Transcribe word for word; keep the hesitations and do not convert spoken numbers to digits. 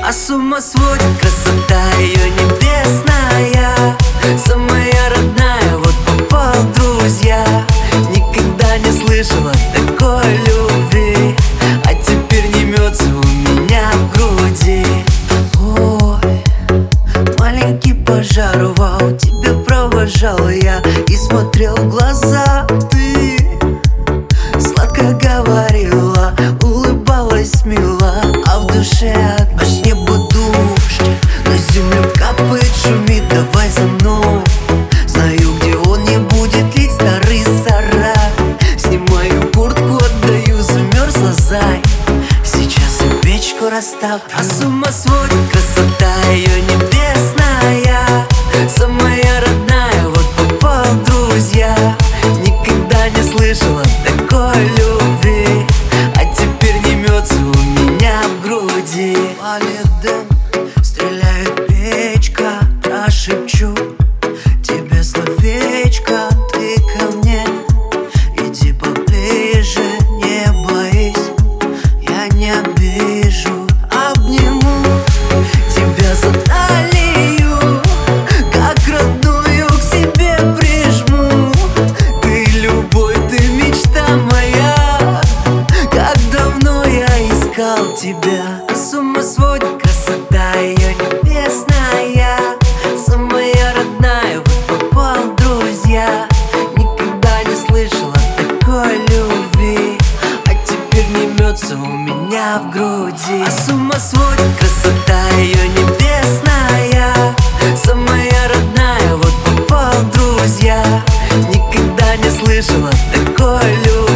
А с ума сводит красота ее небесная, самая родная, вот попал в друзья. Никогда не слышала такой любви, а теперь не мется у меня в груди. Ой, маленький пожар, вау, тебя провожал я и смотрел в глаза. Ты сладко говорила, улыбалась мило, а в душе огонь. С неба дождь, на землю капает, шумит, давай за мной. Знаю, где он не будет лить старый сарай. Снимаю куртку, отдаю, замерзла, зай. Сейчас и печку растоплю. А с ума сводит красота ее небесная, самая родная, вот попал в друзья. Никогда не слышала такой любви, а теперь не мется у меня в груди. Палит дым, стреляет печка, прошепчу тебе словечко. Ты ко мне иди поближе, не боись, я не обижу. Обниму тебя за талию, как родную к себе прижму. Ты любовь, ты мечта моя, как давно я искал тебя. А с ума сводит красота ее небесная, самая родная, вот попал в друзья. Никогда не слышала такой любви, а теперь не мется у меня в груди. А с ума сводит красота ее небесная, самая родная, вот попал в друзья. Никогда не слышала такой любви.